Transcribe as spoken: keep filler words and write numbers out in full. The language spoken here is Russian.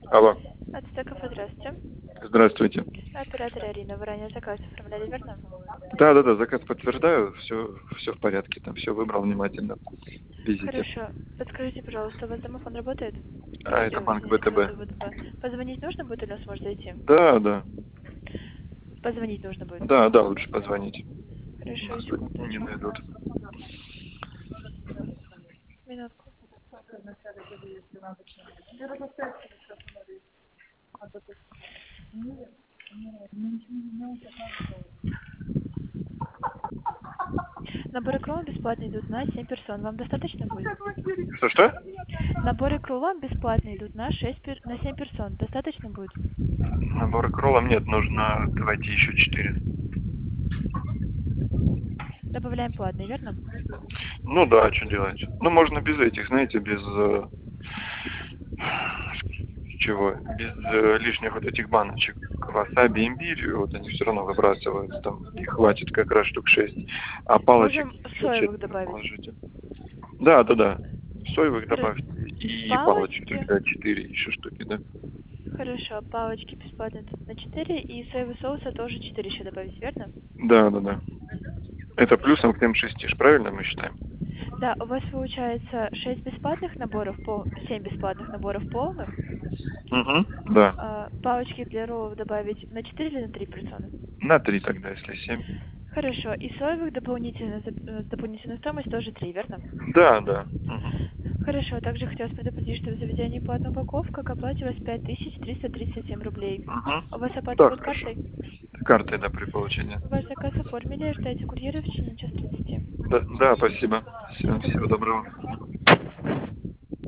Алло. От Стекова, здравствуйте. Здравствуйте. Оператор Ирина, вы ранее заказ оформляли, верно? Да, да, да, заказ подтверждаю, все, все в порядке, там все выбрал внимательно. Везите. Хорошо. Подскажите, пожалуйста, у вас домофон работает? А это Регистрируемся банк здесь как ВТБ. ВТБ. Позвонить нужно будет или он сможет зайти? Да, да. Позвонить нужно будет. Да, да, лучше позвонить. У Хорошо, нас тут не секундочку. найдут. Минутку. Наборы кроллов бесплатно идут на семь персон. Вам достаточно будет? Что-что? Наборы кроллов бесплатно идут на шесть пер... на семь персон. Достаточно будет? Набора кроллом нет, нужно, давайте еще четыре. Добавляем платный, верно? Ну да, что делать? Ну, можно без этих, знаете, без... э, чего? Без э, лишних вот этих баночек. Васаби, имбирь, вот они все равно выбрасываются там. И хватит как раз штук шесть. А палочек Можем еще соевых четыре добавить. положите. Да, да, да. Соевых Хоро- добавьте. И палочек Палочки. тогда четыре еще штуки, да. Хорошо, палочки бесплатно тут на четыре и соевый соуса тоже четыре еще добавить, верно? Да, да, да. Это Хорошо. плюсом к тем шести, ж правильно мы считаем? Да, у вас получается шесть бесплатных наборов, пол... семь бесплатных наборов полных. Угу. Да. А, палочки для роллов добавить на четыре или на три персоны? На три тогда, если семь. Хорошо, и соевых дополнительно, за- э, дополнительную стоимость тоже три, верно? Да, да. Мгм. Хорошо, также хотелось предупредить, что в заведении платная упаковка, к оплате у вас пять тысяч триста тридцать семь рублей. У вас Угу. оплата Да, будет хорошо. картой? Картой, да, при получении. Ваш заказ оформили, ждайте курьера в течение час тридцати. Да, да, спасибо. Всего, всего доброго.